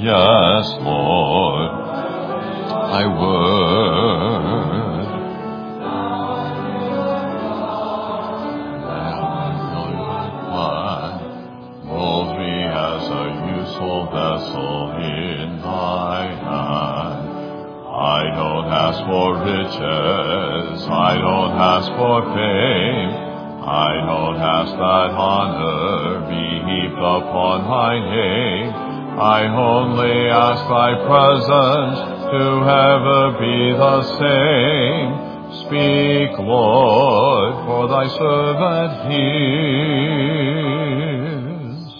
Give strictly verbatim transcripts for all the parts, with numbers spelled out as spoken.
Yes, Lord, I would. Mold me as a useful vessel in thy hand. I don't ask for riches, I don't ask for fame, I don't ask that honor be heaped upon my name. I only ask thy presence to ever be the same. Speak, Lord, for thy servant hears.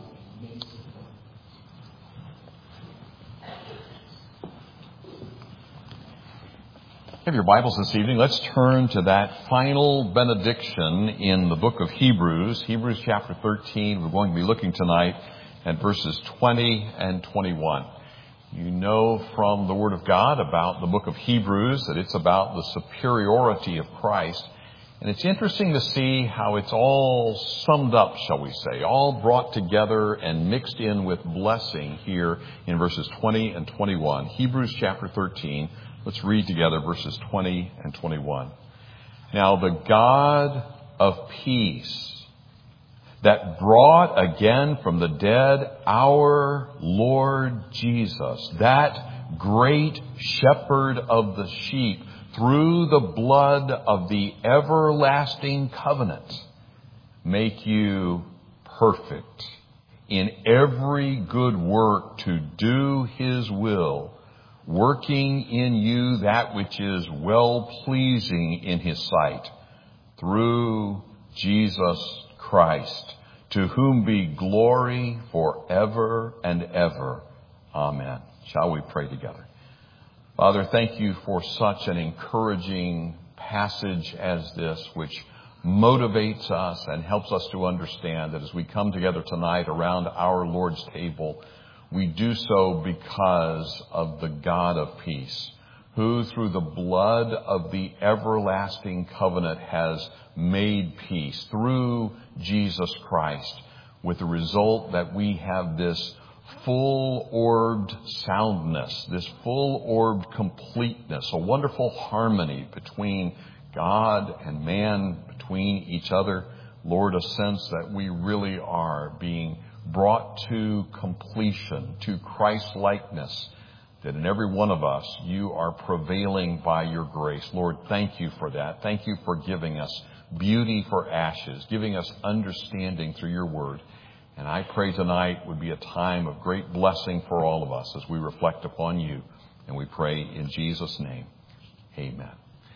Have your Bibles this evening. Let's turn to that final benediction in the book of Hebrews, Hebrews chapter thirteen. We're going to be looking tonight at verses twenty and twenty-one. You know from the Word of God about the book of Hebrews that it's about the superiority of Christ. And it's interesting to see how it's all summed up, shall we say, all brought together and mixed in with blessing here in verses twenty and twenty-one. Hebrews chapter thirteen. Let's read together verses twenty and twenty-one. Now the God of peace, that brought again from the dead our Lord Jesus, that great shepherd of the sheep, through the blood of the everlasting covenant, make you perfect in every good work to do his will, working in you that which is well-pleasing in his sight, through Jesus Christ, to whom be glory forever and ever. Amen. Shall we pray together? Father, thank you for such an encouraging passage as this, which motivates us and helps us to understand that as we come together tonight around our Lord's table, we do so because of the God of peace, who through the blood of the everlasting covenant has made peace through Jesus Christ, with the result that we have this full-orbed soundness, this full-orbed completeness, a wonderful harmony between God and man, between each other. Lord, a sense that we really are being brought to completion, to Christ-likeness, that in every one of us, you are prevailing by your grace. Lord, thank you for that. Thank you for giving us beauty for ashes, giving us understanding through your word. And I pray tonight would be a time of great blessing for all of us as we reflect upon you. And we pray in Jesus' name. Amen.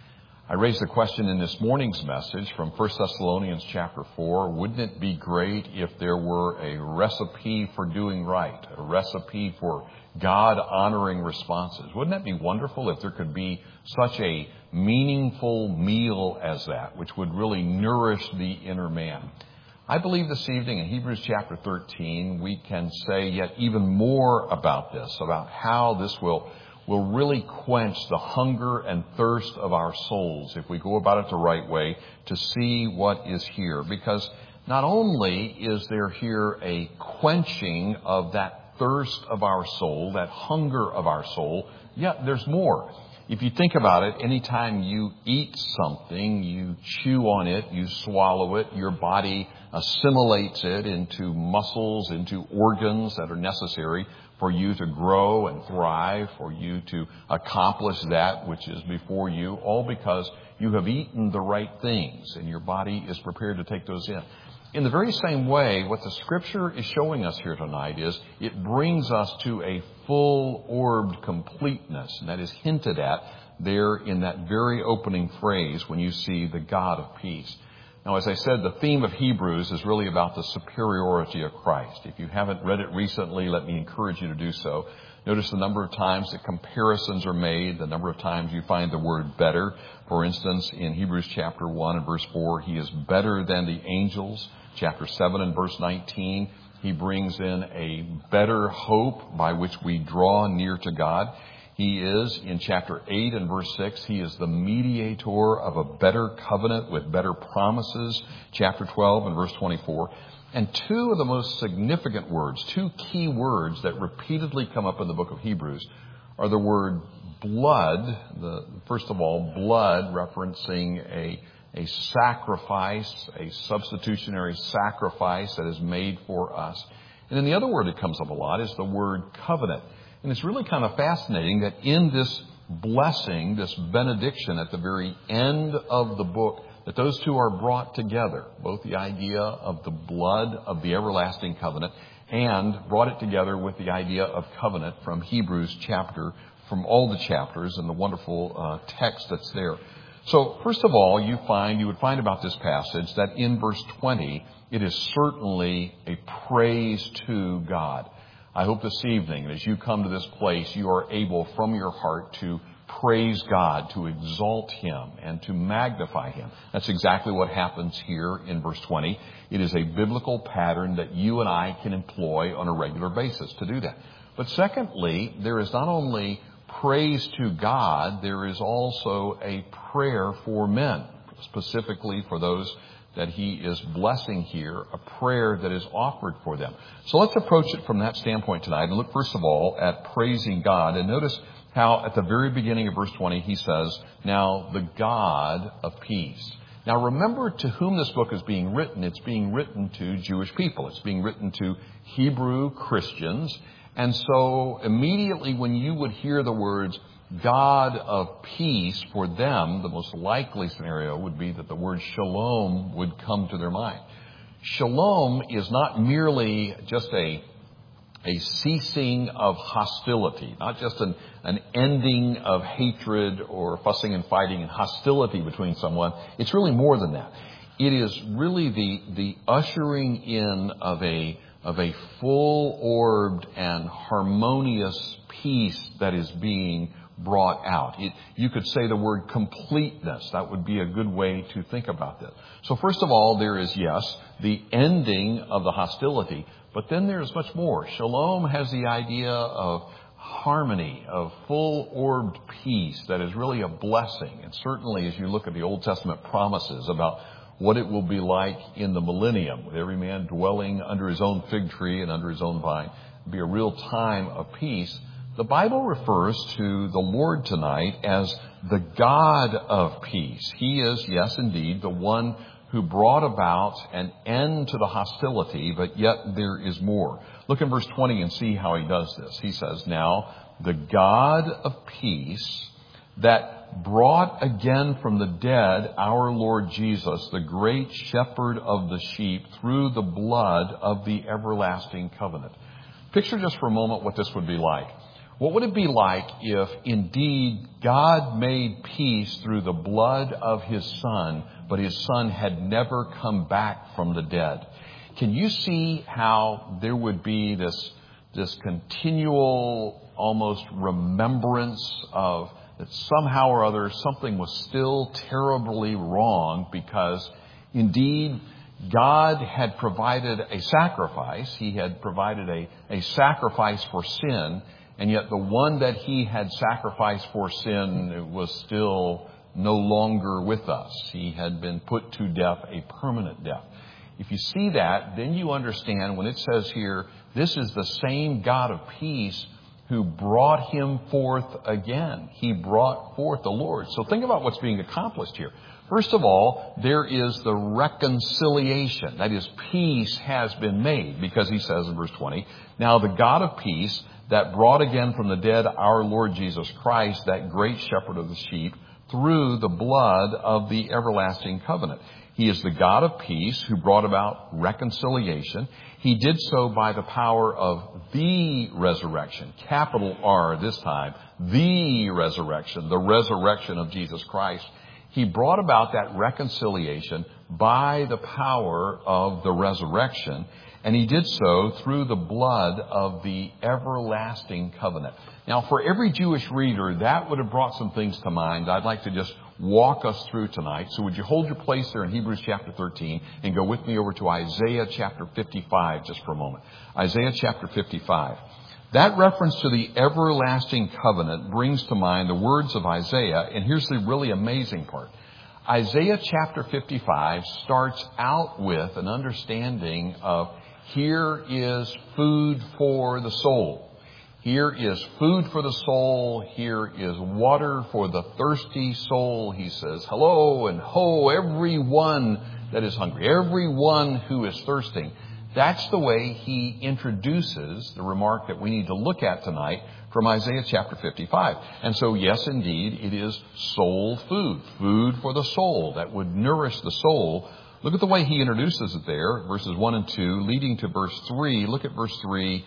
I raised the question in this morning's message from First Thessalonians chapter four. Wouldn't it be great if there were a recipe for doing right, a recipe for God-honoring responses? Wouldn't that be wonderful if there could be such a meaningful meal as that, which would really nourish the inner man? I believe this evening in Hebrews chapter thirteen, we can say yet even more about this, about how this will, will really quench the hunger and thirst of our souls if we go about it the right way to see what is here. Because not only is there here a quenching of that thirst of our soul, that hunger of our soul, yet there's more. If you think about it, anytime you eat something, you chew on it, you swallow it, your body assimilates it into muscles, into organs that are necessary for you to grow and thrive, for you to accomplish that which is before you, all because you have eaten the right things and your body is prepared to take those in. In the very same way, what the Scripture is showing us here tonight is it brings us to a full-orbed completeness, and that is hinted at there in that very opening phrase when you see the God of peace. Now, as I said, the theme of Hebrews is really about the superiority of Christ. If you haven't read it recently, let me encourage you to do so. Notice the number of times that comparisons are made, the number of times you find the word better. For instance, in Hebrews chapter one and verse four, he is better than the angels. Chapter seven and verse nineteen, he brings in a better hope by which we draw near to God. He is, in chapter eight and verse six, he is the mediator of a better covenant with better promises. Chapter twelve and verse twenty-four. And two of the most significant words, two key words that repeatedly come up in the book of Hebrews are the word blood. The, first of all, blood referencing a, a sacrifice, a substitutionary sacrifice that is made for us. And then the other word that comes up a lot is the word covenant. And it's really kind of fascinating that in this blessing, this benediction at the very end of the book, that those two are brought together, both the idea of the blood of the everlasting covenant and brought it together with the idea of covenant from Hebrews chapter, from all the chapters and the wonderful uh, text that's there. So first of all, you find, you would find about this passage that in verse twenty, it is certainly a praise to God. I hope this evening, as you come to this place, you are able from your heart to praise God, to exalt Him, and to magnify Him. That's exactly what happens here in verse twenty. It is a biblical pattern that you and I can employ on a regular basis to do that. But secondly, there is not only praise to God, there is also a prayer for men, specifically for those that He is blessing here, a prayer that is offered for them. So let's approach it from that standpoint tonight and look first of all at praising God. And notice how at the very beginning of verse twenty, he says, now the God of peace. Now remember to whom this book is being written. It's being written to Jewish people. It's being written to Hebrew Christians. And so immediately when you would hear the words God of peace, for them, the most likely scenario would be that the word shalom would come to their mind. Shalom is not merely just a a ceasing of hostility, not just an, an ending of hatred or fussing and fighting and hostility between someone. It's really more than that. It is really the, the ushering in of a, of a full-orbed and harmonious peace that is being brought out. It, you could say the word completeness. That would be a good way to think about this. So first of all, there is, yes, the ending of the hostility, but then there's much more. Shalom has the idea of harmony, of full-orbed peace that is really a blessing. And certainly as you look at the Old Testament promises about what it will be like in the millennium, with every man dwelling under his own fig tree and under his own vine, it'll be a real time of peace. The Bible refers to the Lord tonight as the God of peace. He is, yes, indeed, the one who brought about an end to the hostility, but yet there is more. Look in verse twenty and see how he does this. He says, now, the God of peace that brought again from the dead our Lord Jesus, the great shepherd of the sheep, through the blood of the everlasting covenant. Picture just for a moment what this would be like. What would it be like if indeed God made peace through the blood of His Son, but His Son had never come back from the dead? Can you see how there would be this, this continual almost remembrance of that somehow or other something was still terribly wrong because indeed God had provided a sacrifice. He had provided a, a sacrifice for sin. And yet the one that He had sacrificed for sin was still no longer with us. He had been put to death, a permanent death. If you see that, then you understand when it says here, this is the same God of peace who brought Him forth again. He brought forth the Lord. So think about what's being accomplished here. First of all, there is the reconciliation. That is, peace has been made, because He says in verse twenty, now the God of peace that brought again from the dead our Lord Jesus Christ, that great shepherd of the sheep, through the blood of the everlasting covenant. He is the God of peace who brought about reconciliation. He did so by the power of the resurrection, capital R this time, the resurrection, the resurrection of Jesus Christ. He brought about that reconciliation by the power of the resurrection, and He did so through the blood of the everlasting covenant. Now, for every Jewish reader, that would have brought some things to mind I'd like to just walk us through tonight. So would you hold your place there in Hebrews chapter thirteen and go with me over to Isaiah chapter fifty-five just for a moment. Isaiah chapter fifty-five. That reference to the everlasting covenant brings to mind the words of Isaiah, and here's the really amazing part. Isaiah chapter fifty-five starts out with an understanding of here is food for the soul. Here is food for the soul. Here is water for the thirsty soul. He says, hello and ho, everyone that is hungry, everyone who is thirsting. That's the way he introduces the remark that we need to look at tonight from Isaiah chapter fifty-five. And so, yes, indeed, it is soul food, food for the soul that would nourish the soul. Look at the way he introduces it there, verses one and two, leading to verse three. Look at verse three.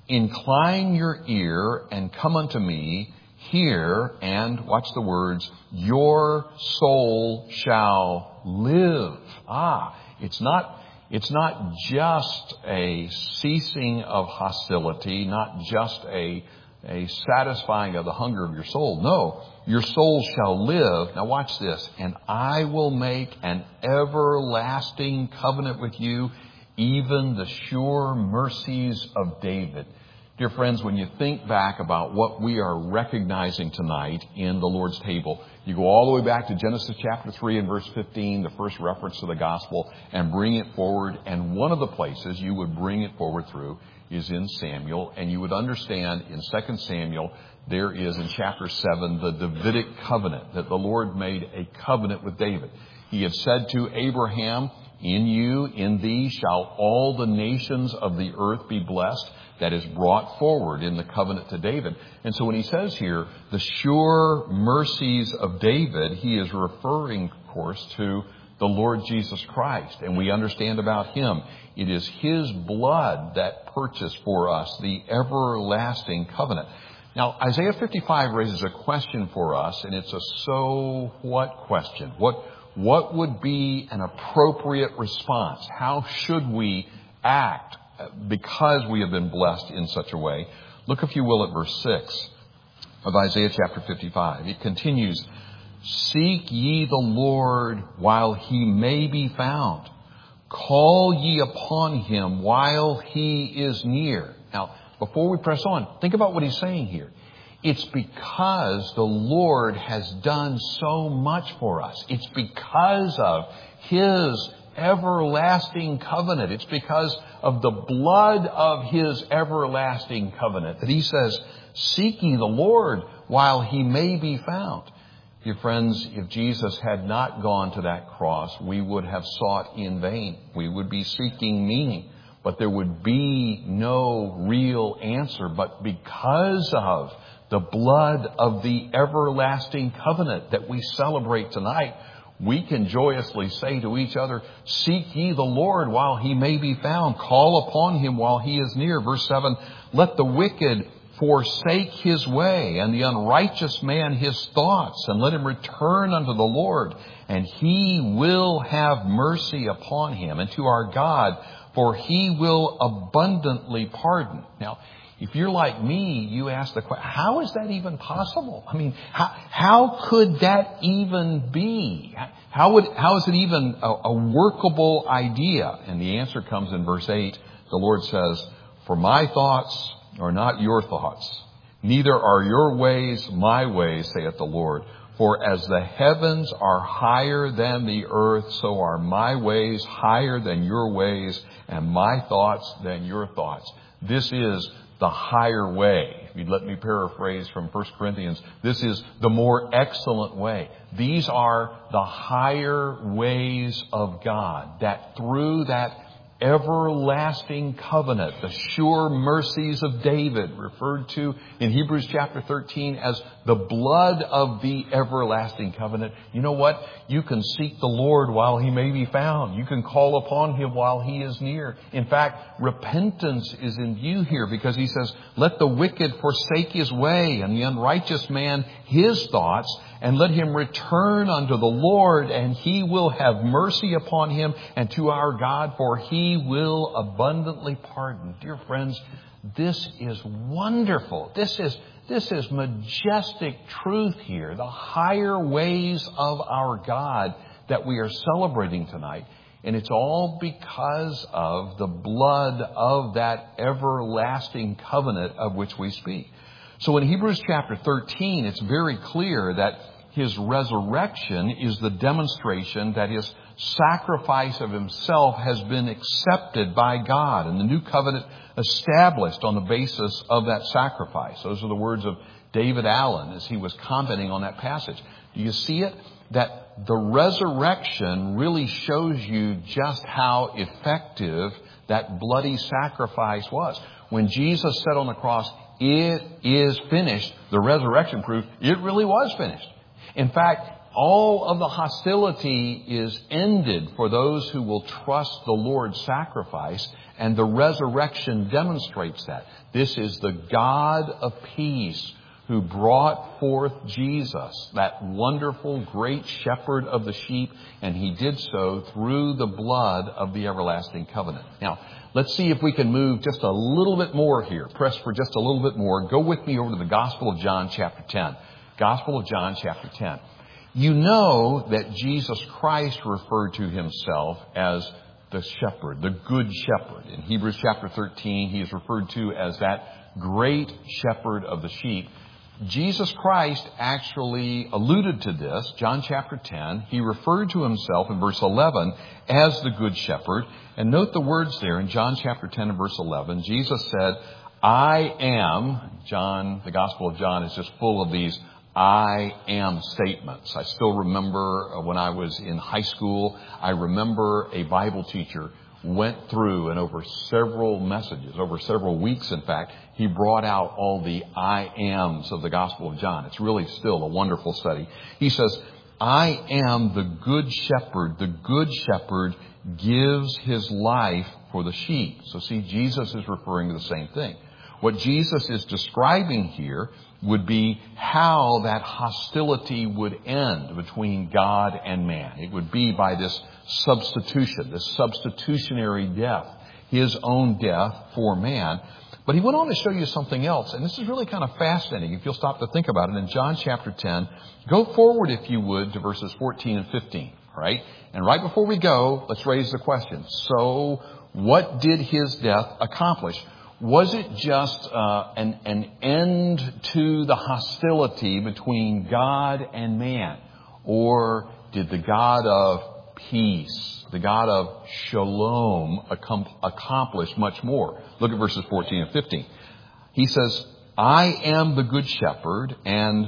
Incline your ear and come unto me, hear, and, watch the words, your soul shall live. Ah, it's not, it's not just a ceasing of hostility, not just a, a satisfying of the hunger of your soul. No, your soul shall live. Now watch this. And I will make an everlasting covenant with you, even the sure mercies of David. Dear friends, when you think back about what we are recognizing tonight in the Lord's table, you go all the way back to Genesis chapter three and verse fifteen, the first reference to the gospel, and bring it forward. And one of the places you would bring it forward through is in Samuel. And you would understand in Second Samuel, there is in chapter seven, the Davidic covenant, that the Lord made a covenant with David. He had said to Abraham, in you, in thee, shall all the nations of the earth be blessed. That is brought forward in the covenant to David. And so when he says here, the sure mercies of David, he is referring, of course, to the Lord Jesus Christ. And we understand about him. It is his blood that purchased for us the everlasting covenant. Now, Isaiah fifty-five raises a question for us, and it's a so what question. What What would be an appropriate response? How should we act because we have been blessed in such a way? Look, if you will, at verse six of Isaiah chapter fifty-five. It continues, seek ye the Lord while he may be found. Call ye upon him while he is near. Now, before we press on, think about what he's saying here. It's because the Lord has done so much for us. It's because of his everlasting covenant. It's because of the blood of his everlasting covenant that he says, seek ye the Lord while he may be found. Dear friends, if Jesus had not gone to that cross, we would have sought in vain. We would be seeking meaning, but there would be no real answer. But because of the blood of the everlasting covenant that we celebrate tonight, we can joyously say to each other, seek ye the Lord while he may be found. Call upon him while he is near. Verse seven, let the wicked forsake his way, and the unrighteous man his thoughts, and let him return unto the Lord, and he will have mercy upon him, and to our God, for he will abundantly pardon. Now, if you're like me, you ask the question, how is that even possible? I mean, how, how could that even be? How would, how is it even a, a workable idea? And the answer comes in verse eight. The Lord says, for my thoughts are not your thoughts, neither are your ways my ways, saith the Lord. For as the heavens are higher than the earth, so are my ways higher than your ways, and my thoughts than your thoughts. This is the higher way. If you'd let me paraphrase from First Corinthians, this is the more excellent way. These are the higher ways of God, that through that everlasting covenant, the sure mercies of David, referred to in Hebrews chapter thirteen as the blood of the everlasting covenant. You know what? You can seek the Lord while he may be found. You can call upon him while he is near. In fact, repentance is in view here because he says, let the wicked forsake his way and the unrighteous man his thoughts, and let him return unto the Lord, and he will have mercy upon him, and to our God, for he will abundantly pardon. Dear friends, this is wonderful. This is, this is majestic truth here. The higher ways of our God that we are celebrating tonight. And it's all because of the blood of that everlasting covenant of which we speak. So in Hebrews chapter thirteen, it's very clear that His resurrection is the demonstration that His sacrifice of Himself has been accepted by God and the new covenant established on the basis of that sacrifice. Those are the words of David Allen as he was commenting on that passage. Do you see it? That the resurrection really shows you just how effective that bloody sacrifice was. When Jesus said on the cross, "It is finished," the resurrection proved it really was finished. In fact, all of the hostility is ended for those who will trust the Lord's sacrifice, and the resurrection demonstrates that. This is the God of peace who brought forth Jesus, that wonderful great shepherd of the sheep, and He did so through the blood of the everlasting covenant. Now, let's see if we can move just a little bit more here. Press for just a little bit more. Go with me over to the Gospel of John chapter ten. Gospel of John chapter ten. You know that Jesus Christ referred to Himself as the shepherd, the good shepherd. In Hebrews chapter thirteen, He is referred to as that great shepherd of the sheep. Jesus Christ actually alluded to this, John chapter ten. He referred to Himself in verse eleven as the good shepherd. And note the words there in John chapter ten and verse eleven. Jesus said, "I am," John, the Gospel of John is just full of these I am statements. I still remember when I was in high school, I remember a Bible teacher went through and over several messages, over several weeks in fact, he brought out all the I ams of the Gospel of John. It's really still a wonderful study. He says, "I am the good shepherd. The good shepherd gives his life for the sheep." So see, Jesus is referring to the same thing. What Jesus is describing here would be how that hostility would end between God and man. It would be by this substitution, this substitutionary death, His own death for man. But He went on to show you something else, and this is really kind of fascinating if you'll stop to think about it. In John chapter ten, go forward, if you would, to verses fourteen and fifteen, all right? And right before we go, let's raise the question. So, what did His death accomplish? Was it just uh, an, an end to the hostility between God and man? Or did the God of peace, the God of shalom, accomplish much more? Look at verses fourteen and fifteen. He says, "I am the good shepherd and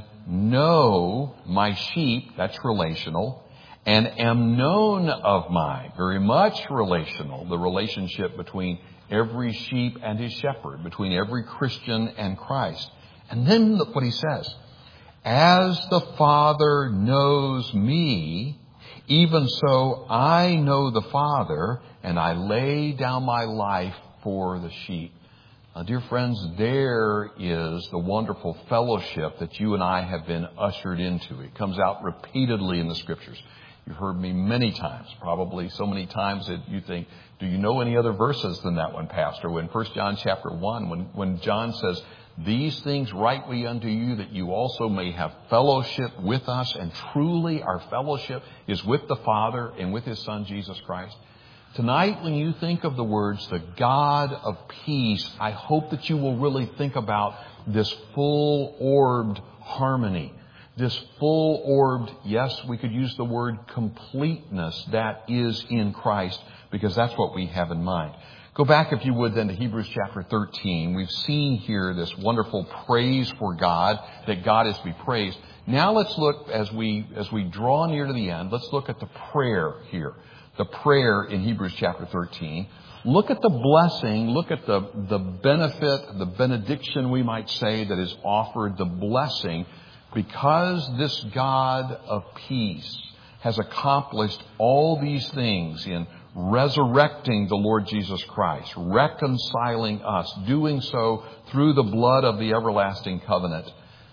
know my sheep," that's relational, "and am known of mine," very much relational, the relationship between every sheep and his shepherd, between every Christian and Christ. And then look what He says. "As the Father knows me, even so I know the Father, and I lay down my life for the sheep." Now, dear friends, there is the wonderful fellowship that you and I have been ushered into. It comes out repeatedly in the Scriptures. You've heard me many times, probably so many times that you think, do you know any other verses than that one, Pastor? When First John chapter one, when, when John says, "These things write we unto you that you also may have fellowship with us," and truly our fellowship is with the Father and with His Son, Jesus Christ. Tonight, when you think of the words, the God of peace, I hope that you will really think about this full-orbed harmony. This full-orbed, yes, we could use the word completeness that is in Christ, because that's what we have in mind. Go back, if you would, then to Hebrews chapter thirteen. We've seen here this wonderful praise for God, that God is to be praised. Now let's look, as we as we draw near to the end, let's look at the prayer here. The prayer in Hebrews chapter thirteen. Look at the blessing, look at the, the benefit, the benediction, we might say, that is offered, the blessing. Because this God of peace has accomplished all these things in resurrecting the Lord Jesus Christ, reconciling us, doing so through the blood of the everlasting covenant,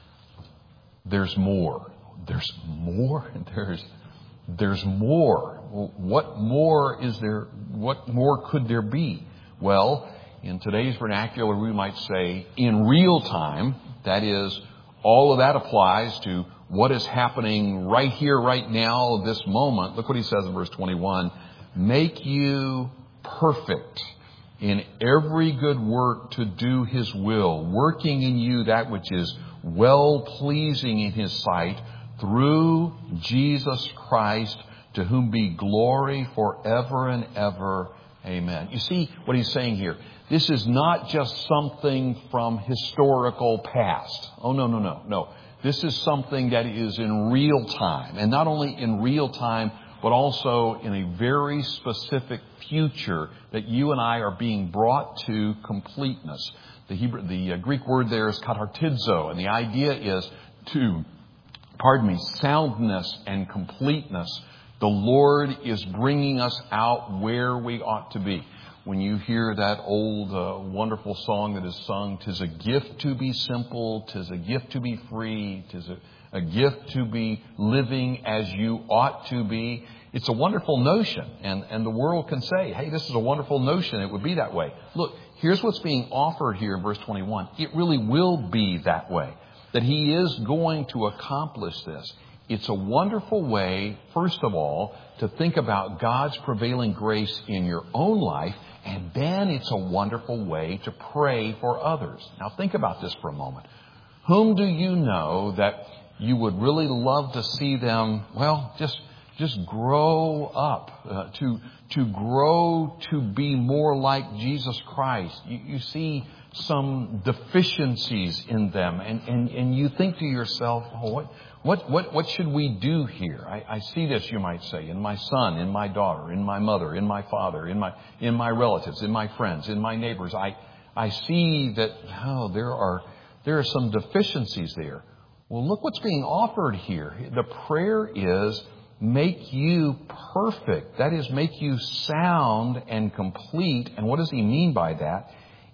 there's more. There's more. There's, there's more. What more is there? What more could there be? Well, in today's vernacular, we might say in real time, that is, all of that applies to what is happening right here, right now, this moment. Look what He says in verse twenty-one. "Make you perfect in every good work to do His will, working in you that which is well-pleasing in His sight, through Jesus Christ, to whom be glory forever and ever. Amen. You see what he's saying here? This is not just something from historical past. Oh, no, no, no, no. This is something that is in real time. And not only in real time, but also in a very specific future that you and I are being brought to completeness. The Hebrew, the Greek word there is katartizo, and the idea is to, pardon me, soundness and completeness. The Lord is bringing us out where we ought to be. When you hear that old uh, wonderful song that is sung, "'Tis a gift to be simple, 'tis a gift to be free, 'tis a, a gift to be living as you ought to be." It's a wonderful notion, and, and the world can say, hey, this is a wonderful notion, it would be that way. Look, here's what's being offered here in verse twenty-one. It really will be that way, that He is going to accomplish this. It's a wonderful way, first of all, to think about God's prevailing grace in your own life, and then it's a wonderful way to pray for others. Now think about this for a moment. Whom do you know that you would really love to see them, well, just just grow up, uh, to to grow to be more like Jesus Christ? You, you see some deficiencies in them, and, and, and you think to yourself, oh, what What, what, what should we do here? I, I see this, you might say, in my son, in my daughter, in my mother, in my father, in my, in my relatives, in my friends, in my neighbors. I, I see that, oh, there are, there are some deficiencies there. Well, look what's being offered here. The prayer is, make you perfect. That is, make you sound and complete. And what does he mean by that?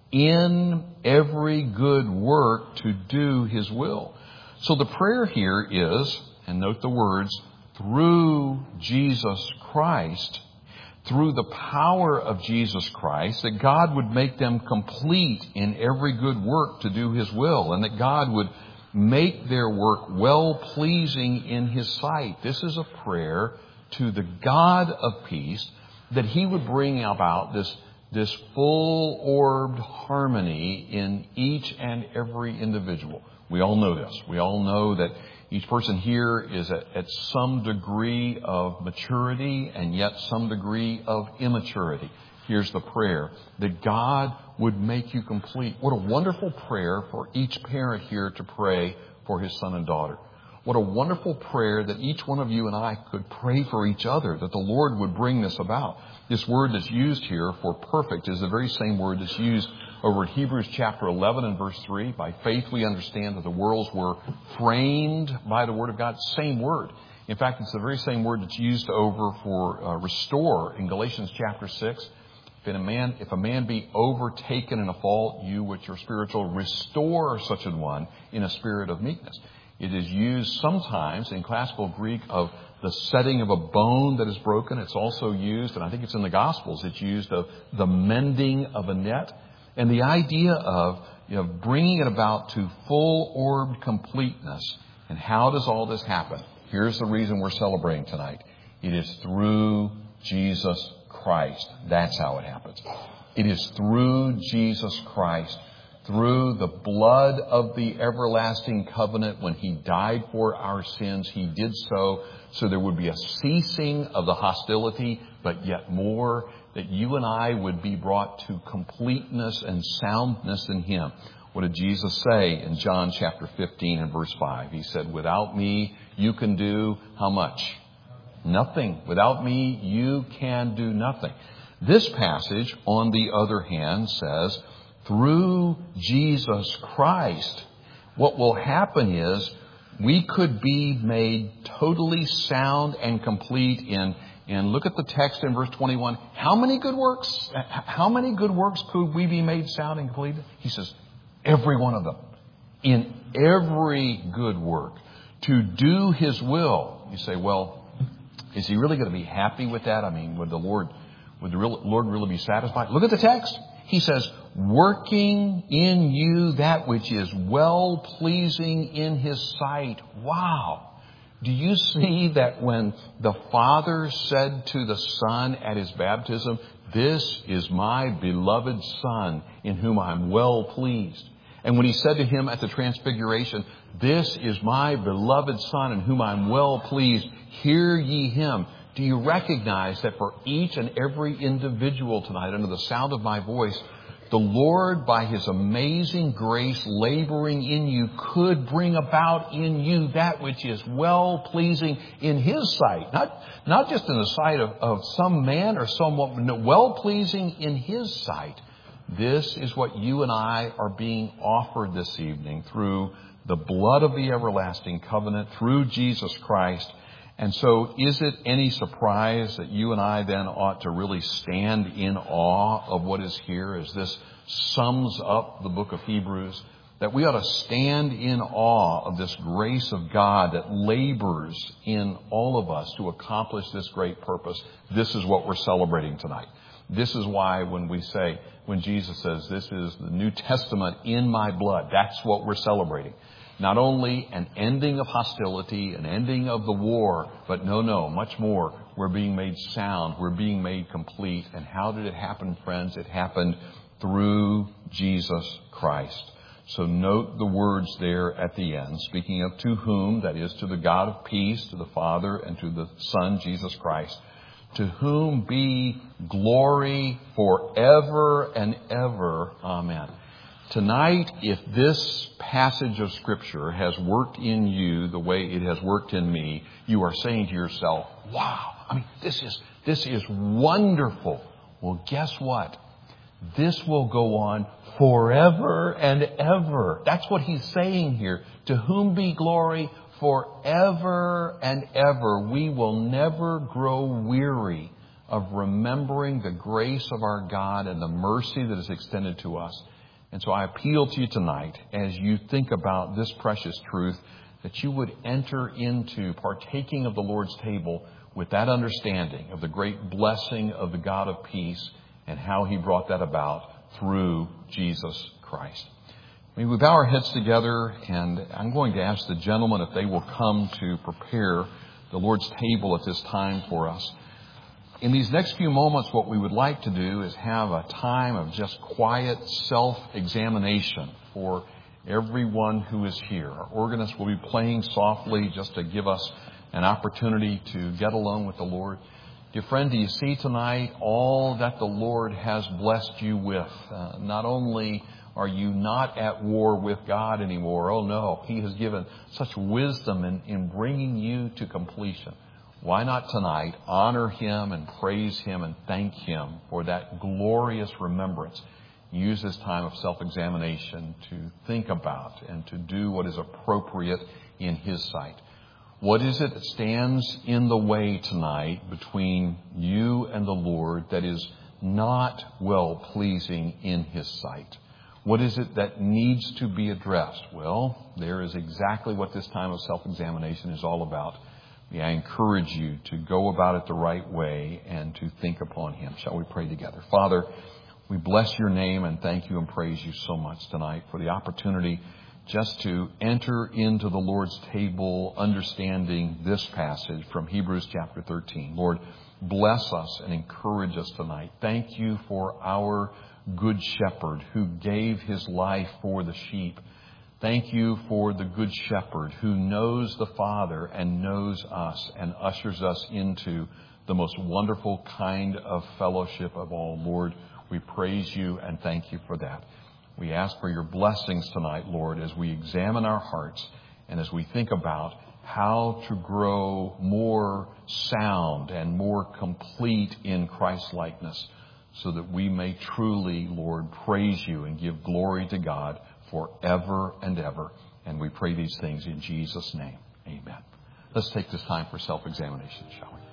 In every good work to do His will. So the prayer here is, and note the words, through Jesus Christ, through the power of Jesus Christ, that God would make them complete in every good work to do His will, and that God would make their work well-pleasing in His sight. This is a prayer to the God of peace, that He would bring about this, this full-orbed harmony in each and every individual. We all know this. We all know that each person here is at, at some degree of maturity and yet some degree of immaturity. Here's the prayer, that God would make you complete. What a wonderful prayer for each parent here to pray for his son and daughter. What a wonderful prayer that each one of you and I could pray for each other, that the Lord would bring this about. This word that's used here for perfect is the very same word that's used over in Hebrews chapter eleven and verse three. By faith we understand that the worlds were framed by the Word of God. Same word. In fact, it's the very same word that's used over for uh, restore in Galatians chapter six. If a man, if a man be overtaken in a fault, you which are spiritual, restore such an one in a spirit of meekness. It is used sometimes in classical Greek of the setting of a bone that is broken. It's also used, and I think it's in the Gospels, it's used of the mending of a net. And the idea of, you know, bringing it about to full-orbed completeness. And how does all this happen? Here's the reason we're celebrating tonight. It is through Jesus Christ. That's how it happens. It is through Jesus Christ, through the blood of the everlasting covenant. When He died for our sins, He did so so there would be a ceasing of the hostility, but yet more, that you and I would be brought to completeness and soundness in Him. What did Jesus say in John chapter fifteen and verse five? He said, without me, you can do how much? Nothing. Without me, you can do nothing. This passage, on the other hand, says, through Jesus Christ, what will happen is we could be made totally sound and complete in, and look at the text in verse twenty-one. How many good works, how many good works could we be made sound and complete? He says, every one of them. In every good work. To do His will. You say, well, is He really going to be happy with that? I mean, would the Lord, would the Lord really be satisfied? Look at the text. He says, working in you that which is well-pleasing in His sight. Wow. Do you see that when the Father said to the Son at His baptism, this is my beloved Son in whom I'm well pleased? And when he said to him at the transfiguration, "This is my beloved Son in whom I'm well pleased, hear ye him." Do you recognize that for each and every individual tonight under the sound of my voice, the Lord, by His amazing grace laboring in you, could bring about in you that which is well-pleasing in His sight. Not, not just in the sight of, of some man or someone, no, well-pleasing in His sight. This is what you and I are being offered this evening through the blood of the everlasting covenant, through Jesus Christ. And so is it any surprise that you and I then ought to really stand in awe of what is here as this sums up the book of Hebrews? That we ought to stand in awe of this grace of God that labors in all of us to accomplish this great purpose. This is what we're celebrating tonight. This is why when we say, when Jesus says, "This is the New Testament in my blood," that's what we're celebrating. Not only an ending of hostility, an ending of the war, but no, no, much more. We're being made sound. We're being made complete. And how did it happen, friends? It happened through Jesus Christ. So note the words there at the end, speaking of to whom, that is to the God of peace, to the Father, and to the Son, Jesus Christ, to whom be glory forever and ever. Amen. Tonight, if this passage of Scripture has worked in you the way it has worked in me, you are saying to yourself, "Wow, I mean, this is, this is wonderful." Well, guess what? This will go on forever and ever. That's what he's saying here. To whom be glory forever and ever. We will never grow weary of remembering the grace of our God and the mercy that is extended to us. And so I appeal to you tonight, as you think about this precious truth, that you would enter into partaking of the Lord's table with that understanding of the great blessing of the God of peace and how He brought that about through Jesus Christ. I mean, we bow our heads together, and I'm going to ask the gentlemen if they will come to prepare the Lord's table at this time for us. In these next few moments, what we would like to do is have a time of just quiet self-examination for everyone who is here. Our organist will be playing softly just to give us an opportunity to get alone with the Lord. Dear friend, do you see tonight all that the Lord has blessed you with? Uh, not only are you not at war with God anymore, oh no, He has given such wisdom in, in bringing you to completion. Why not tonight honor Him and praise Him and thank Him for that glorious remembrance? Use this time of self-examination to think about and to do what is appropriate in His sight. What is it that stands in the way tonight between you and the Lord that is not well-pleasing in His sight? What is it that needs to be addressed? Well, there is exactly what this time of self-examination is all about. I encourage you to go about it the right way and to think upon Him. Shall we pray together? Father, we bless Your name and thank You and praise You so much tonight for the opportunity just to enter into the Lord's table understanding this passage from Hebrews chapter thirteen. Lord, bless us and encourage us tonight. Thank You for our Good Shepherd who gave His life for the sheep. Thank You for the Good Shepherd who knows the Father and knows us and ushers us into the most wonderful kind of fellowship of all. Lord, we praise You and thank You for that. We ask for Your blessings tonight, Lord, as we examine our hearts and as we think about how to grow more sound and more complete in Christ-likeness so that we may truly, Lord, praise You and give glory to God forever and ever. And we pray these things in Jesus' name. Amen. Let's take this time for self-examination, shall we?